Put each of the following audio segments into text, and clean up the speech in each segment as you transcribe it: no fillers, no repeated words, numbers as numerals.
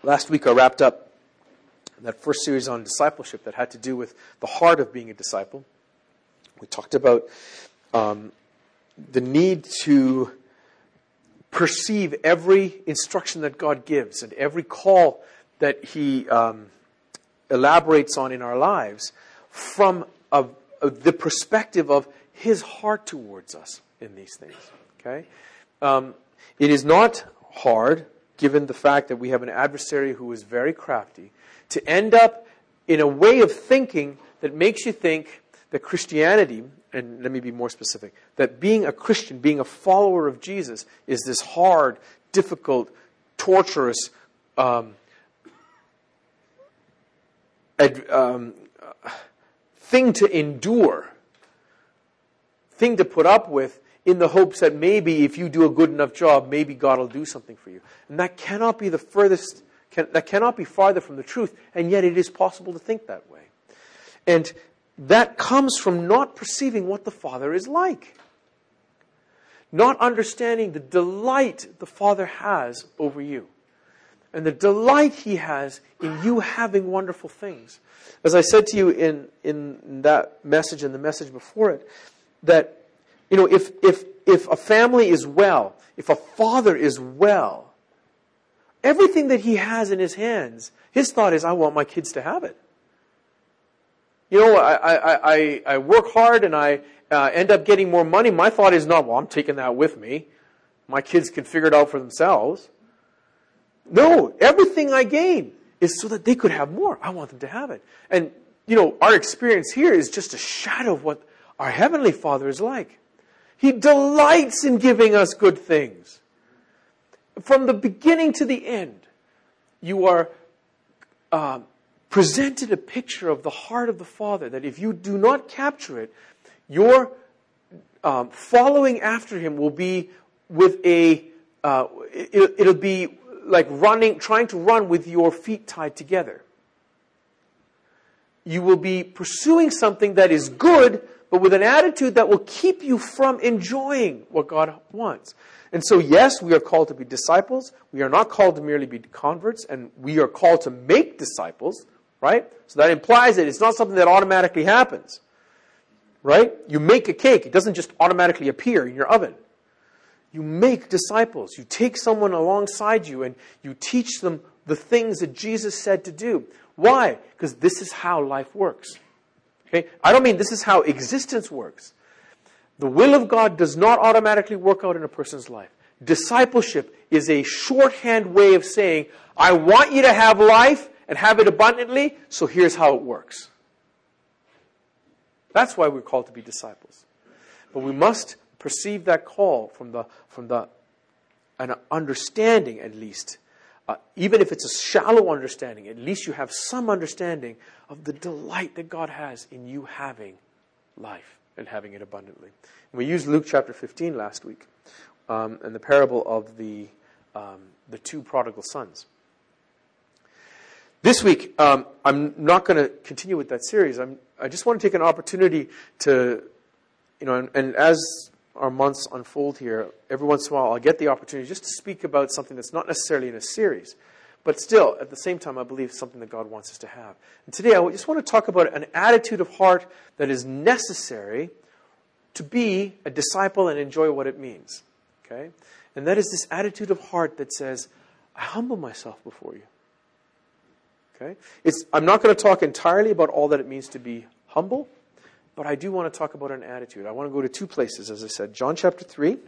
Last week I wrapped up that first series on discipleship that had to do with the heart of being a disciple. We talked about the need to perceive every instruction that God gives and every call that He elaborates on in our lives from the perspective of His heart towards us in these things. Okay, it is not hard, given the fact that we have an adversary who is very crafty, to end up in a way of thinking that makes you think that Christianity, and let me be more specific, that being a Christian, being a follower of Jesus, is this hard, difficult, torturous thing to endure, thing to put up with, in the hopes that maybe if you do a good enough job, maybe God will do something for you. And that cannot be that cannot be farther from the truth, and yet it is possible to think that way. And that comes from not perceiving what the Father is like. Not understanding the delight the Father has over you. And the delight He has in you having wonderful things. As I said to you in that message and the message before it, that if a family is well, if a father is well, everything that he has in his hands, his thought is, I want my kids to have it. I work hard and I end up getting more money. My thought is not, well, I'm taking that with me. My kids can figure it out for themselves. No, everything I gain is so that they could have more. I want them to have it. And, our experience here is just a shadow of what our Heavenly Father is like. He delights in giving us good things. From the beginning to the end, you are presented a picture of the heart of the Father, that if you do not capture it, your following after Him will be with it'll be like trying to run with your feet tied together. You will be pursuing something that is good, but with an attitude that will keep you from enjoying what God wants. And so, yes, we are called to be disciples. We are not called to merely be converts, and we are called to make disciples, right? So that implies that it's not something that automatically happens, right? You make a cake. It doesn't just automatically appear in your oven. You make disciples. You take someone alongside you and you teach them the things that Jesus said to do. Why? Because this is how life works. Okay? I don't mean this is how existence works. The will of God does not automatically work out in a person's life. Discipleship is a shorthand way of saying, I want you to have life and have it abundantly, so here's how it works. That's why we're called to be disciples. But we must perceive that call from an understanding, at least. Even if it's a shallow understanding, at least you have some understanding of the delight that God has in you having life and having it abundantly. And we used Luke chapter 15 last week, and the parable of the two prodigal sons. This week, I'm not going to continue with that series. I just want to take an opportunity to, and as our months unfold here, every once in a while I'll get the opportunity just to speak about something that's not necessarily in a series, but still, at the same time, I believe something that God wants us to have. And today I just want to talk about an attitude of heart that is necessary to be a disciple and enjoy what it means. Okay? And that is this attitude of heart that says, I humble myself before you. Okay? I'm not going to talk entirely about all that it means to be humble, but I do want to talk about an attitude. I want to go to two places, as I said. John chapter 3.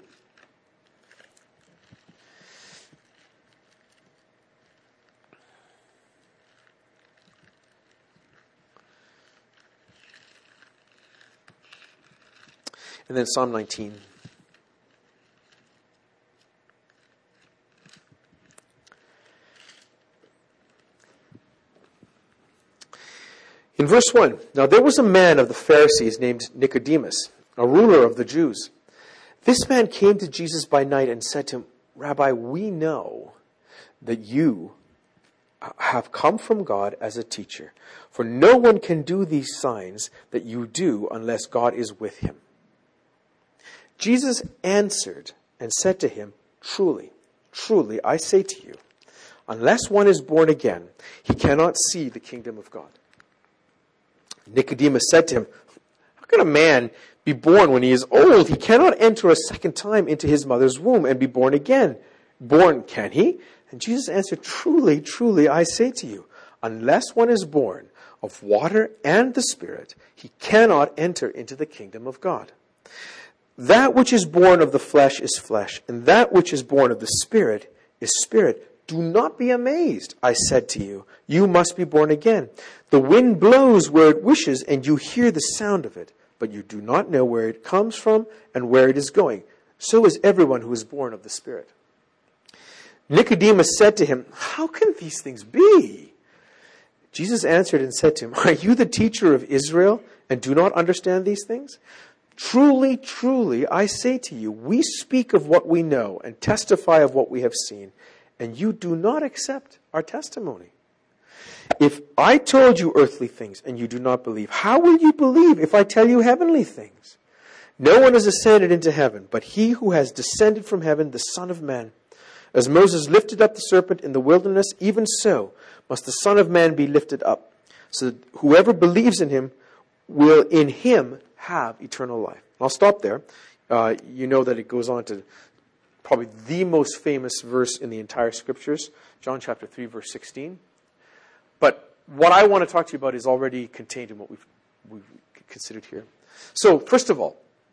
And then Psalm 19. In verse 1, now there was a man of the Pharisees named Nicodemus, a ruler of the Jews. This man came to Jesus by night and said to him, Rabbi, we know that you have come from God as a teacher, for no one can do these signs that you do unless God is with him. Jesus answered and said to him, Truly, truly, I say to you, Unless one is born again, he cannot see the kingdom of God. Nicodemus said to him, how can a man be born when he is old? He cannot enter a second time into his mother's womb and be born again. Born, can he? And Jesus answered, truly, truly, I say to you, unless one is born of water and the Spirit, he cannot enter into the kingdom of God. That which is born of the flesh is flesh, and that which is born of the Spirit is spirit. Do not be amazed, I said to you. You must be born again. The wind blows where it wishes, and you hear the sound of it, but you do not know where it comes from and where it is going. So is everyone who is born of the Spirit. Nicodemus said to him, how can these things be? Jesus answered and said to him, are you the teacher of Israel and do not understand these things? Truly, truly, I say to you, we speak of what we know and testify of what we have seen, and you do not accept our testimony. If I told you earthly things and you do not believe, how will you believe if I tell you heavenly things? No one has ascended into heaven, but he who has descended from heaven, the Son of Man. As Moses lifted up the serpent in the wilderness, even so must the Son of Man be lifted up, so that whoever believes in him will in him have eternal life. I'll stop there. You know that it goes on to probably the most famous verse in the entire Scriptures, John chapter 3, verse 16. But what I want to talk to you about is already contained in what we've considered here. So, first of all,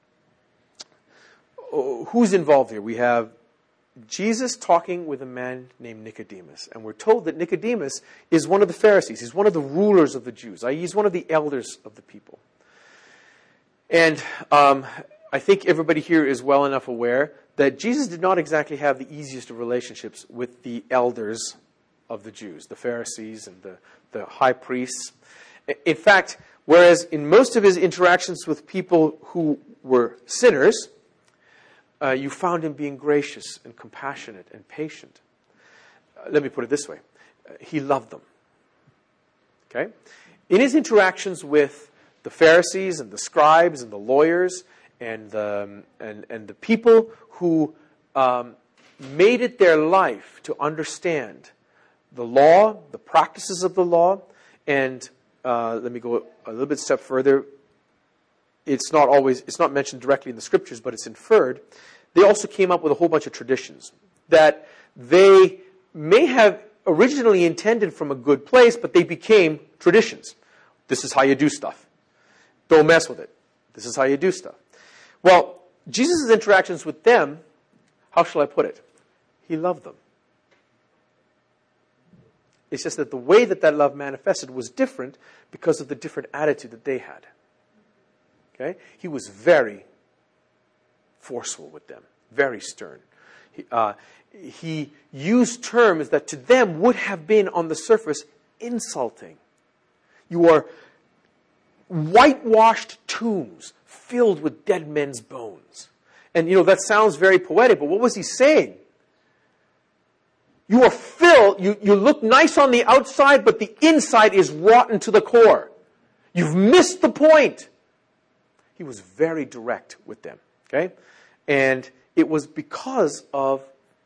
who's involved here? We have Jesus talking with a man named Nicodemus. And we're told that Nicodemus is one of the Pharisees. He's one of the rulers of the Jews. He's one of the elders of the people. And I think everybody here is well enough aware that Jesus did not exactly have the easiest of relationships with the elders of the Jews, the Pharisees and the high priests. In fact, whereas in most of his interactions with people who were sinners, you found him being gracious and compassionate and patient. Let me put it this way. He loved them. Okay? In his interactions with the Pharisees and the scribes and the lawyers and the people who made it their life to understand the law, the practices of the law, and let me go a little bit step further. It's not mentioned directly in the Scriptures, but it's inferred. They also came up with a whole bunch of traditions that they may have originally intended from a good place, but they became traditions. This is how you do stuff. Don't mess with it. This is how you do stuff. Well, Jesus' interactions with them, how shall I put it? He loved them. It's just that the way that love manifested was different because of the different attitude that they had. Okay? He was very forceful with them, very stern. He used terms that to them would have been on the surface insulting. You are whitewashed tombs filled with dead men's bones. And that sounds very poetic, but what was he saying? You are filled, you look nice on the outside, but the inside is rotten to the core. You've missed the point. He was very direct with them. Okay? And it was because of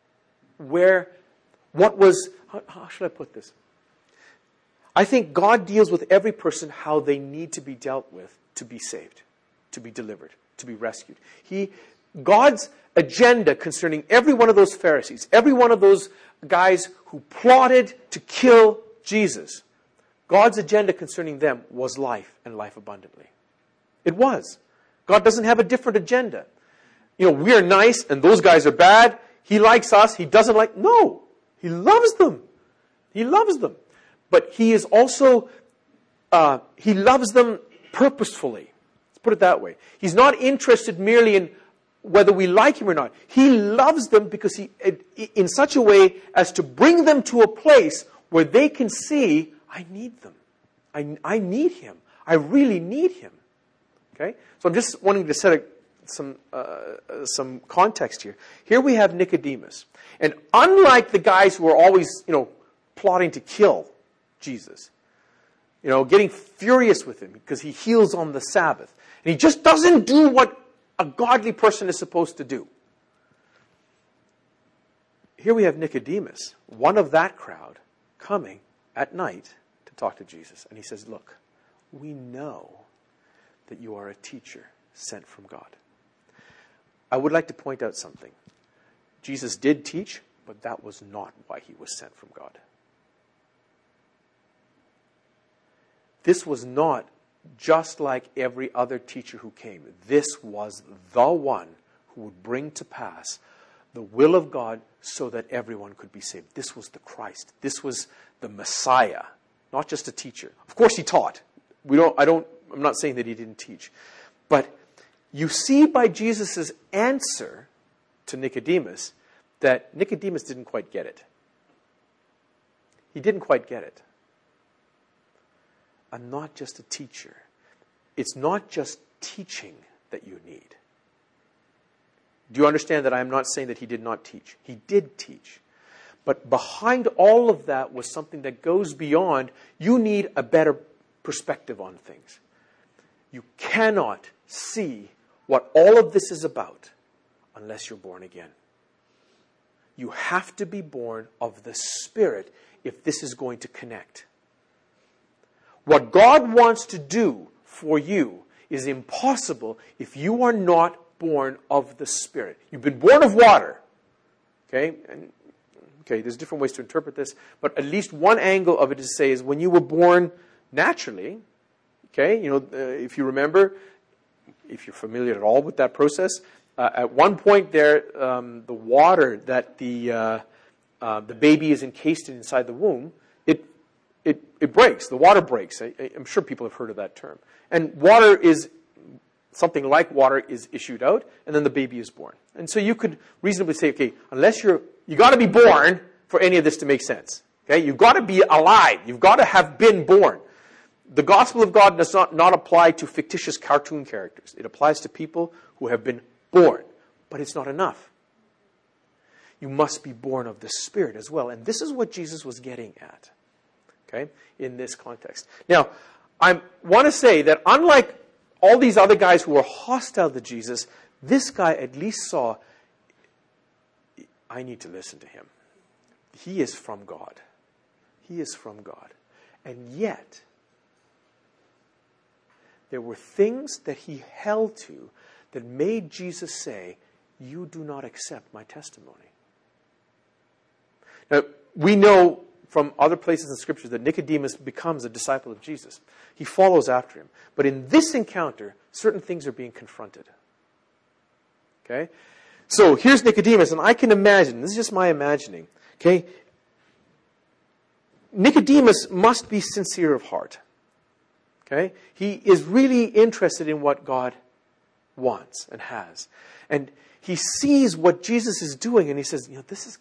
how should I put this? I think God deals with every person how they need to be dealt with to be saved, to be delivered, to be rescued. God's agenda concerning every one of those Pharisees, every one of those guys who plotted to kill Jesus, God's agenda concerning them was life and life abundantly. It was. God doesn't have a different agenda. We're nice and those guys are bad. He likes us. He doesn't like... No. He loves them. He loves them. But he is also... he loves them purposefully. Let's put it that way. He's not interested merely in whether we like him or not. He loves them because in such a way as to bring them to a place where they can see, I need them. I need him. I really need him. Okay? So I'm just wanting to set some context here. Here we have Nicodemus. And unlike the guys who are always, plotting to kill Jesus, getting furious with him because he heals on the Sabbath, and he just doesn't do what a godly person is supposed to do. here we have Nicodemus, one of that crowd, coming at night to talk to Jesus. And he says, look, we know that you are a teacher sent from God. I would like to point out something. Jesus did teach, but that was not why he was sent from God. This was not just like every other teacher who came. This was the one who would bring to pass the will of God so that everyone could be saved. This was the Christ. This was the Messiah, not just a teacher. Of course he taught. I'm not saying that he didn't teach. But you see by Jesus' answer to Nicodemus that Nicodemus didn't quite get it. He didn't quite get it. I'm not just a teacher. It's not just teaching that you need. Do you understand that I am not saying that he did not teach? He did teach. But behind all of that was something that goes beyond, you need a better perspective on things. You cannot see what all of this is about unless you're born again. You have to be born of the Spirit if this is going to connect. What God wants to do for you is impossible if you are not born of the Spirit. You've been born of water. Okay, there's different ways to interpret this, but at least one angle of it is to say is when you were born naturally, okay, if you remember, if you're familiar at all with that process, at one point there, the water that the baby is encased in inside the womb, it breaks. The water breaks. I'm sure people have heard of that term. And water is, something like water is issued out, and then the baby is born. And so you could reasonably say, okay, unless you got to be born for any of this to make sense. Okay, you've got to be alive. You've got to have been born. The gospel of God does not apply to fictitious cartoon characters. It applies to people who have been born. But it's not enough. You must be born of the Spirit as well. And this is what Jesus was getting at, okay, in this context. Now, I want to say that unlike all these other guys who were hostile to Jesus, this guy at least saw, I need to listen to him. He is from God. He is from God. And yet, there were things that he held to that made Jesus say, you do not accept my testimony. Now, we know from other places in Scripture that Nicodemus becomes a disciple of Jesus. He follows after him. But in this encounter, certain things are being confronted. Okay? So here's Nicodemus, and I can imagine, this is just my imagining, okay? Nicodemus must be sincere of heart. Okay? He is really interested in what God wants and has. And he sees what Jesus is doing, and he says, this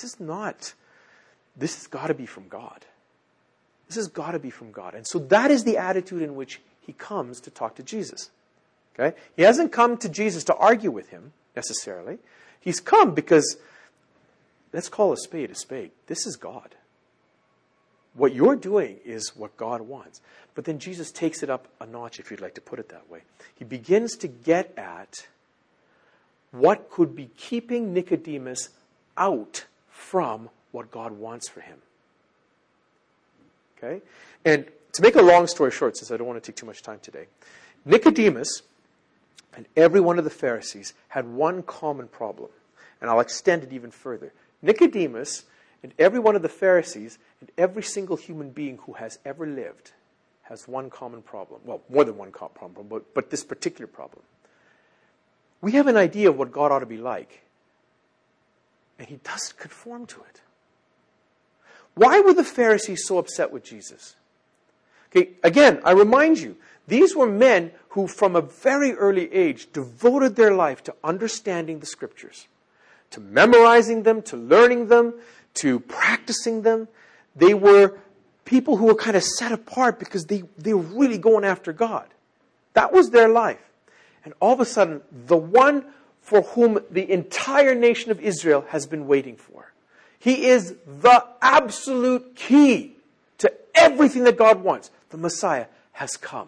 has got to be from God. This has got to be from God. And so that is the attitude in which he comes to talk to Jesus. Okay? He hasn't come to Jesus to argue with him, necessarily. He's come because, let's call a spade a spade. This is God. What you're doing is what God wants. But then Jesus takes it up a notch, if you'd like to put it that way. He begins to get at what could be keeping Nicodemus out from what God wants for him. Okay? And to make a long story short, since I don't want to take too much time today, Nicodemus and every one of the Pharisees had one common problem. And I'll extend it even further. Nicodemus and every one of the Pharisees and every single human being who has ever lived has one common problem. Well, more than one common problem, but this particular problem. We have an idea of what God ought to be like. And he doesn't conform to it. Why were the Pharisees so upset with Jesus? Okay, again, I remind you, these were men who from a very early age devoted their life to understanding the Scriptures, to memorizing them, to learning them, to practicing them. They were people who were kind of set apart because they were really going after God. That was their life. And all of a sudden, the one for whom the entire nation of Israel has been waiting for. He is the absolute key to everything that God wants. The Messiah has come.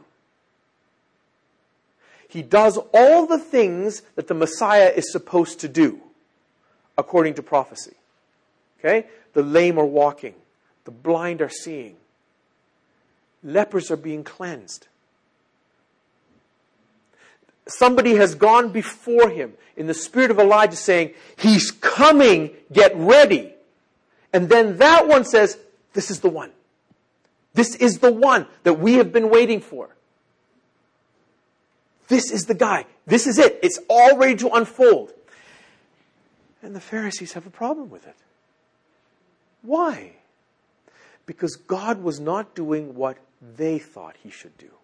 He does all the things that the Messiah is supposed to do, according to prophecy. Okay? The lame are walking. The blind are seeing. Lepers are being cleansed. Somebody has gone before him in the spirit of Elijah saying, he's coming, get ready. And then that one says, this is the one. This is the one that we have been waiting for. This is the guy. This is it. It's all ready to unfold. And the Pharisees have a problem with it. Why? Because God was not doing what they thought he should do.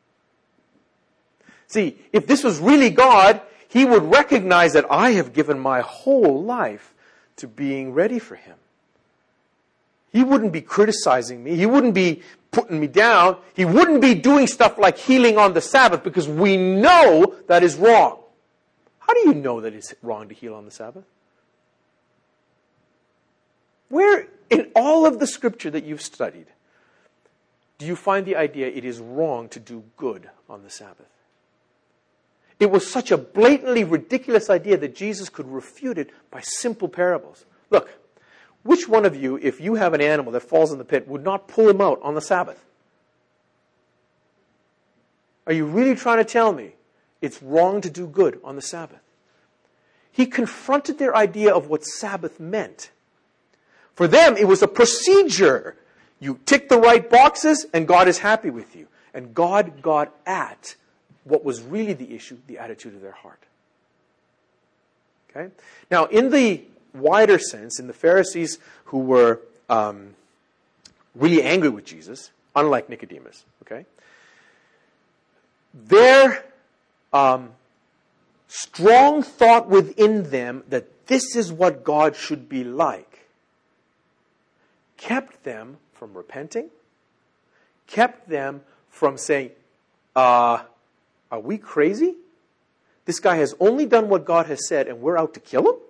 See, if this was really God, he would recognize that I have given my whole life to being ready for him. He wouldn't be criticizing me. He wouldn't be putting me down. He wouldn't be doing stuff like healing on the Sabbath, because we know that is wrong. How do you know that it's wrong to heal on the Sabbath? Where in all of the scripture that you've studied do you find the idea it is wrong to do good on the Sabbath? It was such a blatantly ridiculous idea that Jesus could refute it by simple parables. Look, which one of you, if you have an animal that falls in the pit, would not pull him out on the Sabbath? Are you really trying to tell me it's wrong to do good on the Sabbath? He confronted their idea of what Sabbath meant. For them, it was a procedure. You tick the right boxes and God is happy with you. And God got at what was really the issue, the attitude of their heart. Okay? Now, in the wider sense, in the Pharisees who were really angry with Jesus, unlike Nicodemus, okay, their strong thought within them that this is what God should be like kept them from repenting, kept them from saying, are we crazy? This guy has only done what God has said and we're out to kill him?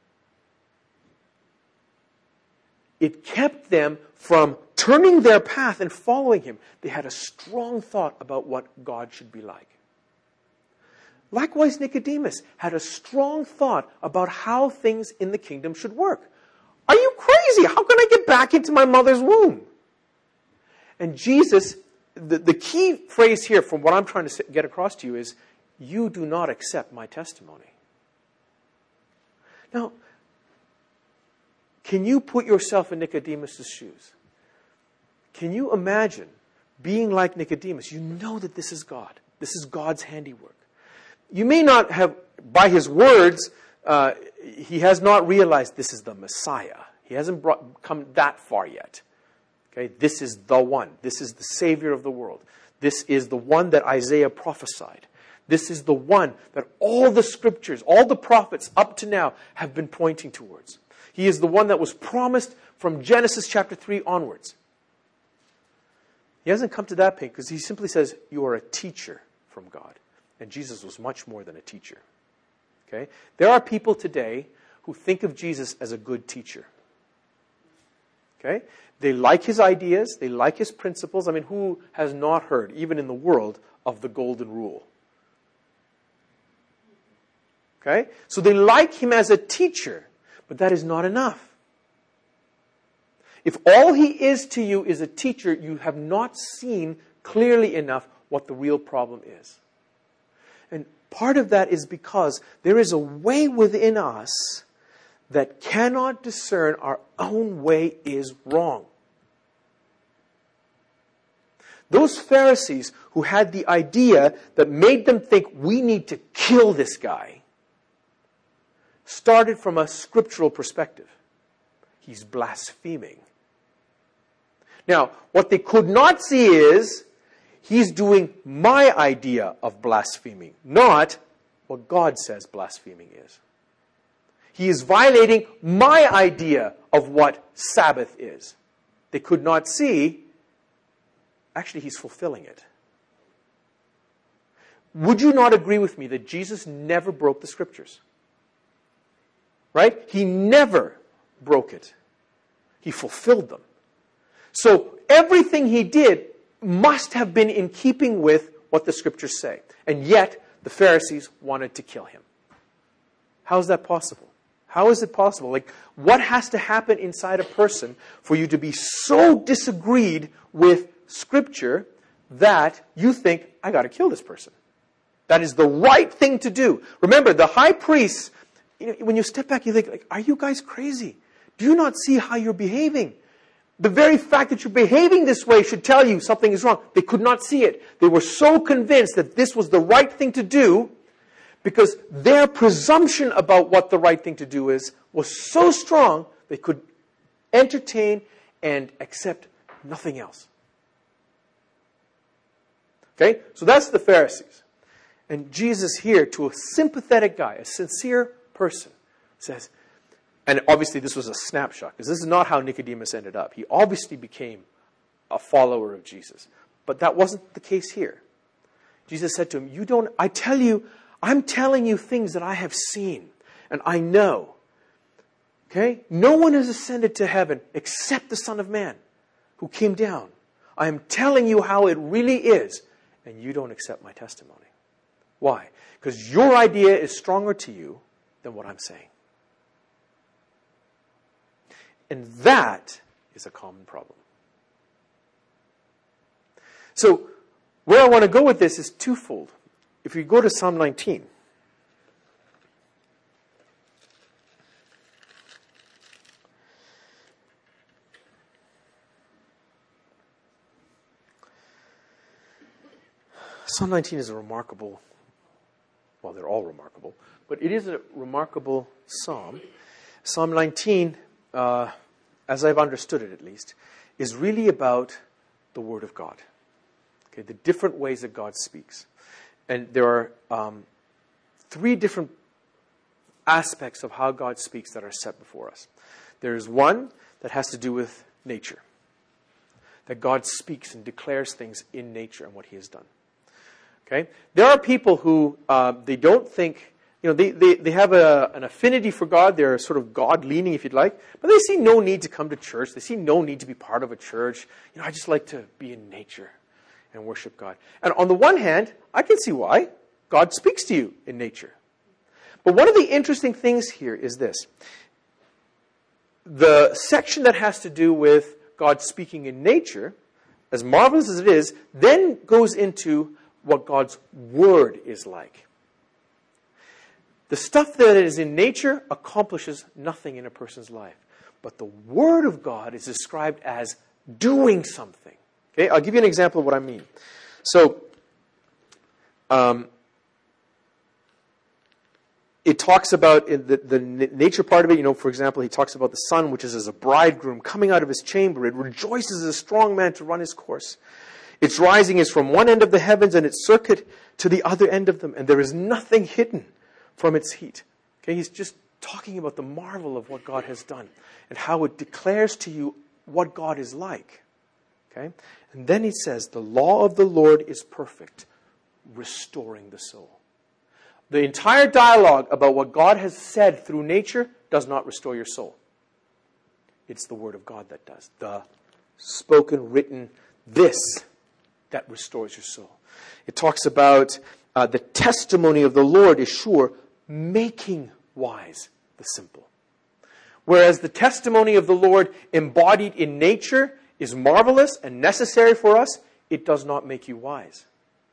It kept them from turning their path and following him. They had a strong thought about what God should be like. Likewise, Nicodemus had a strong thought about how things in the kingdom should work. Are you crazy? How can I get back into my mother's womb? And Jesus, the key phrase here from what I'm trying to get across to you is, you do not accept my testimony. Now, can you put yourself in Nicodemus' shoes? Can you imagine being like Nicodemus? You know that this is God. This is God's handiwork. You may not have, by his words, he has not realized this is the Messiah. He hasn't come that far yet. Okay, this is the one. This is the Savior of the world. This is the one that Isaiah prophesied. This is the one that all the scriptures, all the prophets up to now have been pointing towards. He is the one that was promised from Genesis chapter 3 onwards. He hasn't come to that point because he simply says, you are a teacher from God. And Jesus was much more than a teacher. Okay? There are people today who think of Jesus as a good teacher. Okay? They like his ideas. They like his principles. I mean, who has not heard, even in the world, of the golden rule? Okay? So they like him as a teacher, but that is not enough. If all he is to you is a teacher, you have not seen clearly enough what the real problem is. And part of that is because there is a way within us that cannot discern our own way is wrong. Those Pharisees who had the idea that made them think we need to kill this guy started from a scriptural perspective. He's blaspheming. Now, what they could not see is he's doing my idea of blaspheming, not what God says blaspheming is. He is violating my idea of what Sabbath is. They could not see, actually, he's fulfilling it. Would you not agree with me that Jesus never broke the scriptures? Right? He never broke it. He fulfilled them. So everything he did must have been in keeping with what the scriptures say. And yet, the Pharisees wanted to kill him. How is that possible? How is it possible? Like, what has to happen inside a person for you to be so disagreed with Scripture that you think, I got to kill this person? That is the right thing to do. Remember, the high priest, when you step back, you think, like, are you guys crazy? Do you not see how you're behaving? The very fact that you're behaving this way should tell you something is wrong. They could not see it. They were so convinced that this was the right thing to do because their presumption about what the right thing to do is was so strong they could entertain and accept nothing else. Okay? So that's the Pharisees. And Jesus here, to a sympathetic guy, a sincere person, says, and obviously this was a snapshot, because this is not how Nicodemus ended up. He obviously became a follower of Jesus. But that wasn't the case here. Jesus said to him, I'm telling you things that I have seen and I know. Okay? No one has ascended to heaven except the Son of Man who came down. I am telling you how it really is, and you don't accept my testimony. Why? Because your idea is stronger to you than what I'm saying. And that is a common problem. So, where I want to go with this is twofold. If we go to Psalm 19. Psalm 19 is a remarkable, well, they're all remarkable, but it is a remarkable psalm. Psalm 19, as I've understood it at least, is really about the Word of God. Okay, the different ways that God speaks. And there are 3 different aspects of how God speaks that are set before us. There is one that has to do with nature. That God speaks and declares things in nature and what He has done. Okay? There are people who, they don't think, they have an affinity for God. They're sort of God-leaning, if you'd like. But they see no need to come to church. They see no need to be part of a church. I just like to be in nature and worship God. And on the one hand, I can see why. God speaks to you in nature. But one of the interesting things here is this. The section that has to do with God speaking in nature, as marvelous as it is, then goes into what God's Word is like. The stuff that is in nature accomplishes nothing in a person's life. But the Word of God is described as doing something. Okay, I'll give you an example of what I mean. So, it talks about in the nature part of it, for example, he talks about the sun, which is as a bridegroom coming out of his chamber. It rejoices as a strong man to run his course. Its rising is from one end of the heavens and its circuit to the other end of them, and there is nothing hidden from its heat. Okay, he's just talking about the marvel of what God has done and how it declares to you what God is like. Okay? And then he says, the law of the Lord is perfect, restoring the soul. The entire dialogue about what God has said through nature does not restore your soul. It's the Word of God that does. The spoken, written, this that restores your soul. It talks about the testimony of the Lord is sure, making wise the simple. Whereas the testimony of the Lord embodied in nature is marvelous and necessary for us, it does not make you wise.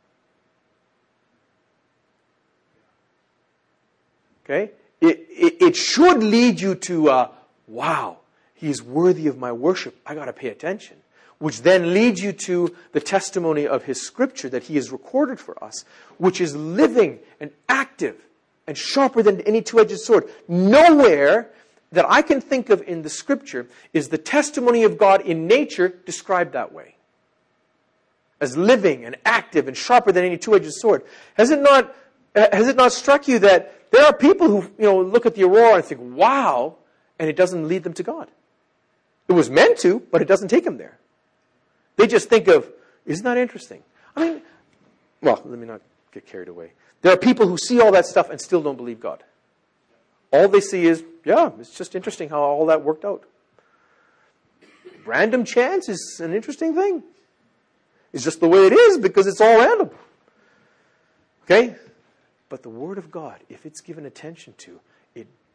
Okay? It should lead you to, wow, He's worthy of my worship. I got to pay attention. Which then leads you to the testimony of His Scripture that He has recorded for us, which is living and active and sharper than any two-edged sword. Nowhere that I can think of in the Scripture is the testimony of God in nature described that way. As living and active and sharper than any two-edged sword. Has it not struck you that there are people who look at the aurora and think, wow, and it doesn't lead them to God? It was meant to, but it doesn't take them there. They just think of, isn't that interesting? Let me not get carried away. There are people who see all that stuff and still don't believe God. All they see is, yeah, it's just interesting how all that worked out. Random chance is an interesting thing. It's just the way it is because it's all random. Okay? But the Word of God, if it's given attention to, it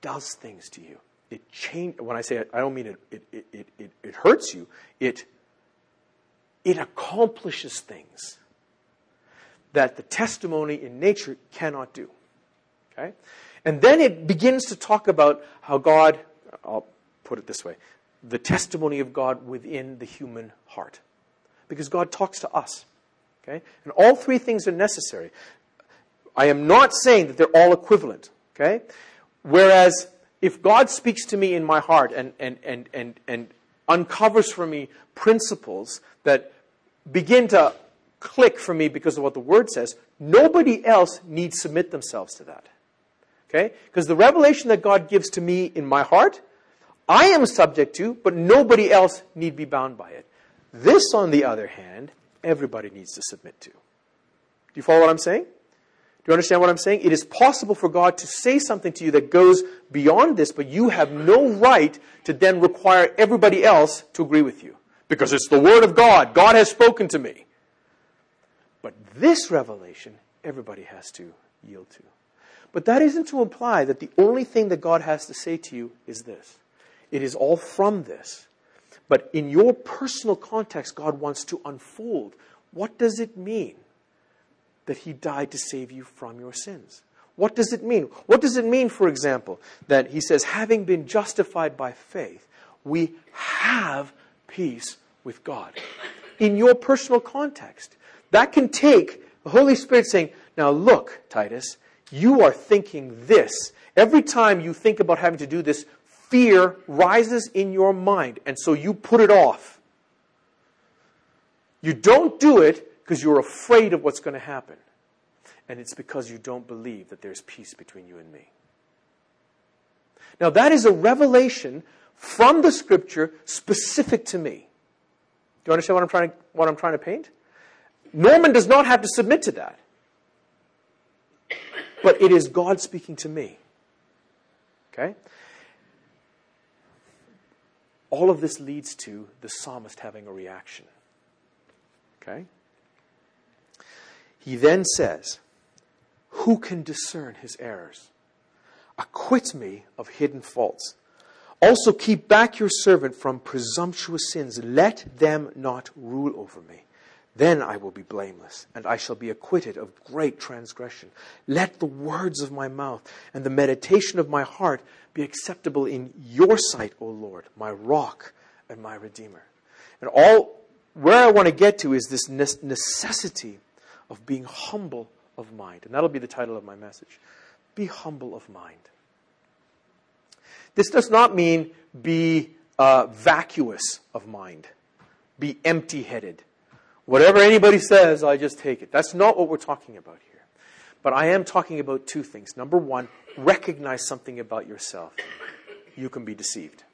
does things to you. When I say it, I don't mean it hurts you. It accomplishes things that the testimony in nature cannot do. Okay? And then it begins to talk about how God, I'll put it this way, the testimony of God within the human heart. Because God talks to us. Okay? And all three things are necessary. I am not saying that they're all equivalent. Okay? Whereas if God speaks to me in my heart and uncovers for me principles that begin to click for me because of what the Word says, nobody else needs submit themselves to that. Okay? Because the revelation that God gives to me in my heart, I am subject to, but nobody else need be bound by it. This, on the other hand, everybody needs to submit to. Do you follow what I'm saying? Do you understand what I'm saying? It is possible for God to say something to you that goes beyond this, but you have no right to then require everybody else to agree with you. Because it's the Word of God. God has spoken to me. But this revelation, everybody has to yield to. But that isn't to imply that the only thing that God has to say to you is this. It is all from this. But in your personal context, God wants to unfold. What does it mean that He died to save you from your sins? What does it mean? What does it mean, for example, that He says, having been justified by faith, we have peace with God? In your personal context. That can take the Holy Spirit saying, now look, Titus, you are thinking this. Every time you think about having to do this, fear rises in your mind, and so you put it off. You don't do it because you're afraid of what's going to happen. And it's because you don't believe that there's peace between you and me. Now that is a revelation from the Scripture specific to me. Do you understand what I'm trying to paint? Norman does not have to submit to that. But it is God speaking to me. Okay? All of this leads to the psalmist having a reaction. Okay? He then says, who can discern his errors? Acquit me of hidden faults. Also keep back your servant from presumptuous sins. Let them not rule over me. Then I will be blameless, and I shall be acquitted of great transgression. Let the words of my mouth and the meditation of my heart be acceptable in your sight, O Lord, my rock and my redeemer. And where I want to get to is this necessity of being humble of mind. And that'll be the title of my message. Be humble of mind. This does not mean be vacuous of mind. Be empty-headed. Whatever anybody says, I just take it. That's not what we're talking about here. But I am talking about two things. Number one, recognize something about yourself. You can be deceived.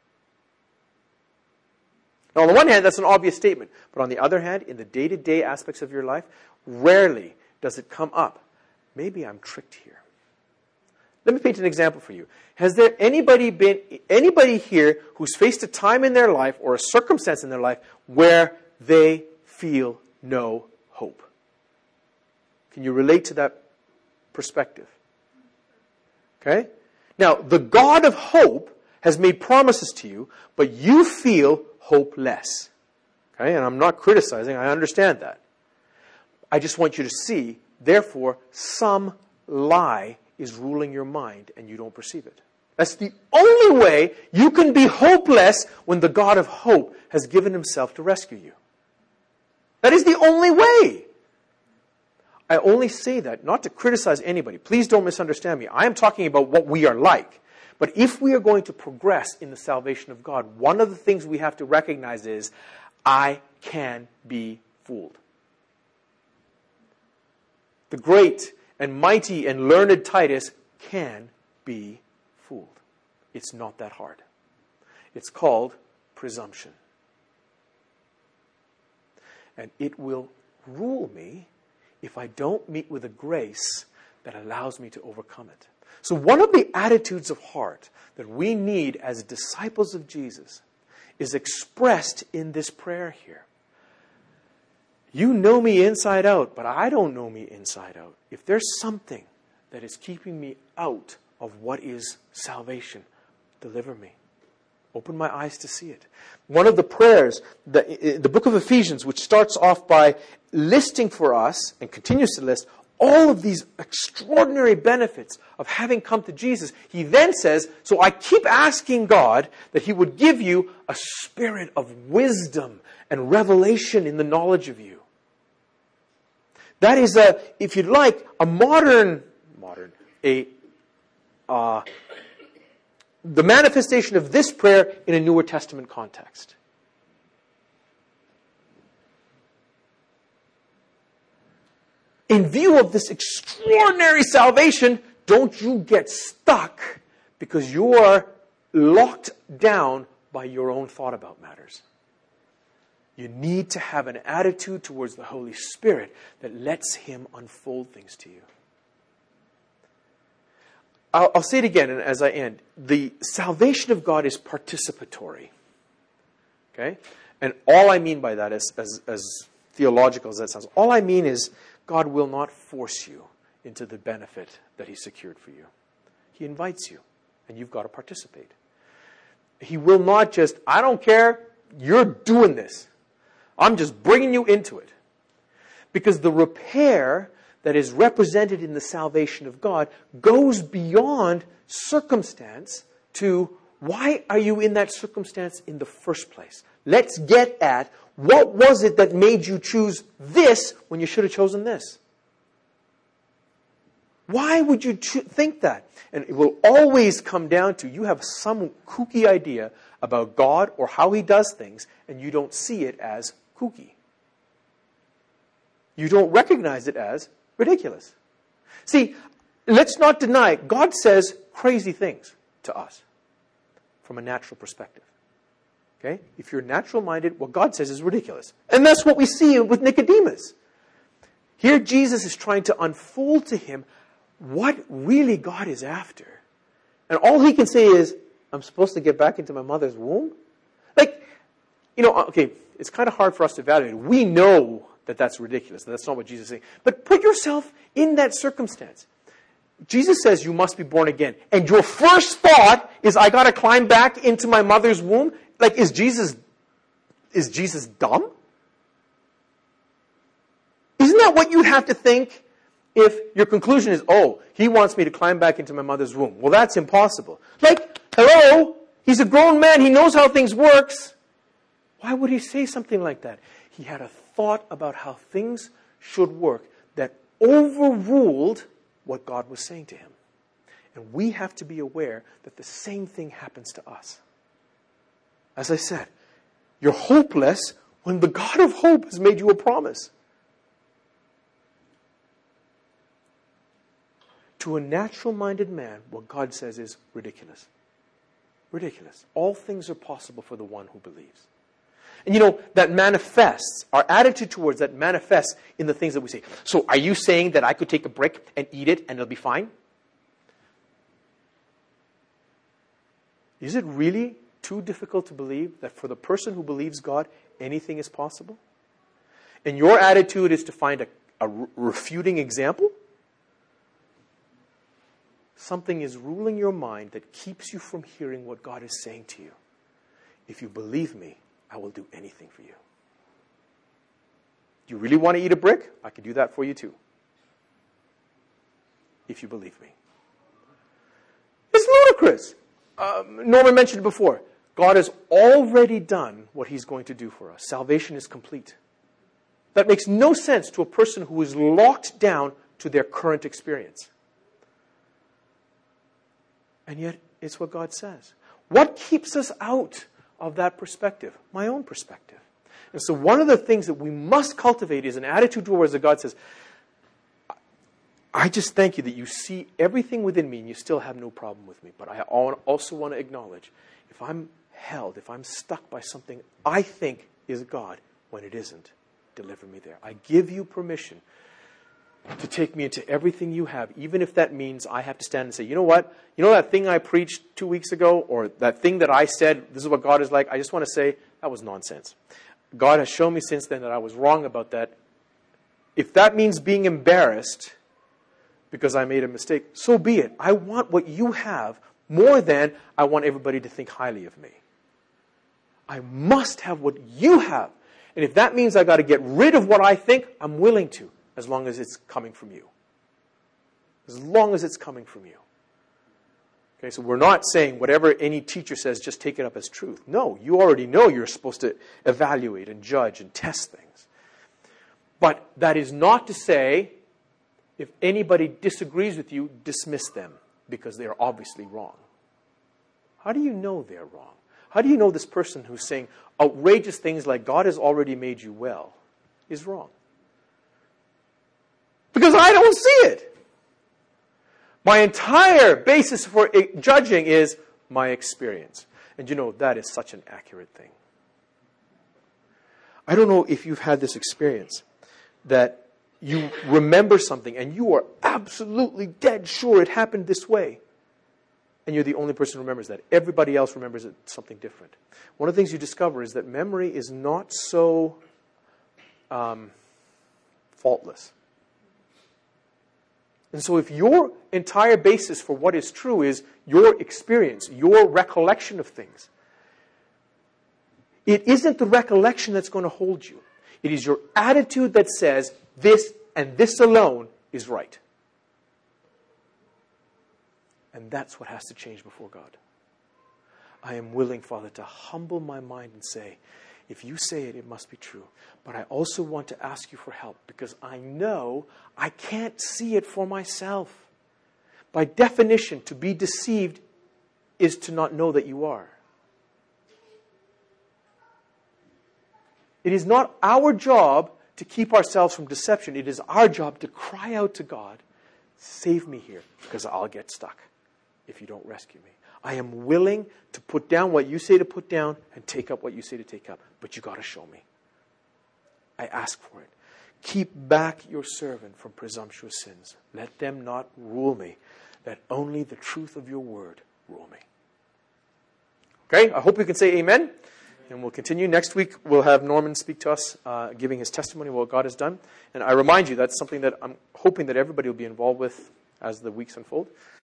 Now, on the one hand, that's an obvious statement. But on the other hand, in the day-to-day aspects of your life, rarely does it come up. Maybe I'm tricked here. Let me paint an example for you. Has there anybody here who's faced a time in their life or a circumstance in their life where they feel no hope? Can you relate to that perspective? Okay? Now, the God of hope has made promises to you, but you feel hopeless. Okay? And I'm not criticizing, I understand that. I just want you to see, therefore, some lie is ruling your mind and you don't perceive it. That's the only way you can be hopeless when the God of hope has given Himself to rescue you. That is the only way. I only say that not to criticize anybody. Please don't misunderstand me. I am talking about what we are like. But if we are going to progress in the salvation of God, one of the things we have to recognize is, I can be fooled. The great and mighty and learned Titus can be fooled. It's not that hard. It's called presumption. And it will rule me if I don't meet with a grace that allows me to overcome it. So one of the attitudes of heart that we need as disciples of Jesus is expressed in this prayer here. You know me inside out, but I don't know me inside out. If there's something that is keeping me out of what is salvation. Deliver me. Open my eyes to see it. One of the prayers, the book of Ephesians, which starts off by listing for us, and continues to list, all of these extraordinary benefits of having come to Jesus, he then says, so I keep asking God that He would give you a spirit of wisdom and revelation in the knowledge of you. That is, if you'd like, a the manifestation of this prayer in a Newer Testament context. In view of this extraordinary salvation, don't you get stuck because you are locked down by your own thought about matters. You need to have an attitude towards the Holy Spirit that lets Him unfold things to you. I'll say it again, and as I end, the salvation of God is participatory. Okay? And all I mean by that, as theological as that sounds, all I mean is God will not force you into the benefit that He secured for you. He invites you, and you've got to participate. He will not just, I don't care, you're doing this. I'm just bringing you into it. Because the repair that is represented in the salvation of God goes beyond circumstance to why are you in that circumstance in the first place? Let's get at what was it that made you choose this when you should have chosen this? Why would you think that? And it will always come down to you have some kooky idea about God or how He does things, and you don't see it as kooky. You don't recognize it as ridiculous. See, let's not deny, God says crazy things to us from a natural perspective. Okay? If you're natural-minded, what God says is ridiculous. And that's what we see with Nicodemus. Here Jesus is trying to unfold to him what really God is after. And all he can say is, I'm supposed to get back into my mother's womb? Okay, it's kind of hard for us to evaluate. We know that that's ridiculous. That's not what Jesus is saying. But put yourself in that circumstance. Jesus says you must be born again. And your first thought is, I got to climb back into my mother's womb? Is Jesus dumb? Isn't that what you'd have to think if your conclusion is, He wants me to climb back into my mother's womb? Well, that's impossible. Hello? He's a grown man. He knows how things works. Why would He say something like that? He had a thought about how things should work that overruled what God was saying to him. And we have to be aware that the same thing happens to us. As I said, you're hopeless when the God of hope has made you a promise. To a natural-minded man, what God says is ridiculous. Ridiculous. All things are possible for the one who believes. And that manifests, our attitude towards that manifests in the things that we say. So are you saying that I could take a brick and eat it and it'll be fine? Is it really too difficult to believe that for the person who believes God, anything is possible? And your attitude is to find a refuting example? Something is ruling your mind that keeps you from hearing what God is saying to you. If you believe me, I will do anything for you. Do you really want to eat a brick? I can do that for you too. If you believe me. It's ludicrous. Norman mentioned it before. God has already done what He's going to do for us. Salvation is complete. That makes no sense to a person who is locked down to their current experience. And yet, it's what God says. What keeps us out of that perspective? My own perspective. And so one of the things that we must cultivate is an attitude towards that God says, I just thank you that you see everything within me and you still have no problem with me. But I also want to acknowledge, if I'm held, if I'm stuck by something I think is God when it isn't, deliver me there. I give you permission to take me into everything you have, even if that means I have to stand and say, you know what? You know that thing I preached 2 weeks ago, or that thing that I said, this is what God is like, I just want to say, that was nonsense. God has shown me since then that I was wrong about that. If that means being embarrassed because I made a mistake. So be it. I want what you have more than I want everybody to think highly of me. I must have what you have. And if that means I got to get rid of what I think, I'm willing to, as long as it's coming from you. As long as it's coming from you. Okay, so we're not saying whatever any teacher says, just take it up as truth. No, you already know you're supposed to evaluate and judge and test things. But that is not to say, if anybody disagrees with you, dismiss them, because they're obviously wrong. How do you know they're wrong? How do you know this person who's saying outrageous things like God has already made you well is wrong? Because I don't see it. My entire basis for judging is my experience. And you know, that is such an accurate thing. I don't know if you've had this experience that you remember something and you are absolutely dead sure it happened this way. And you're the only person who remembers that. Everybody else remembers it something different. One of the things you discover is that memory is not so faultless. And so if your entire basis for what is true is your experience, your recollection of things, it isn't the recollection that's going to hold you. It is your attitude that says this and this alone is right. And that's what has to change before God. I am willing, Father, to humble my mind and say, if you say it, it must be true. But I also want to ask you for help because I know I can't see it for myself. By definition, to be deceived is to not know that you are. It is not our job to keep ourselves from deception. It is our job to cry out to God, save me here because I'll get stuck if you don't rescue me. I am willing to put down what you say to put down and take up what you say to take up. But you got to show me. I ask for it. Keep back your servant from presumptuous sins. Let them not rule me. Let only the truth of your word rule me. Okay, I hope you can say amen. And we'll continue. Next week, we'll have Norman speak to us, giving his testimony of what God has done. And I remind you, that's something that I'm hoping that everybody will be involved with as the weeks unfold.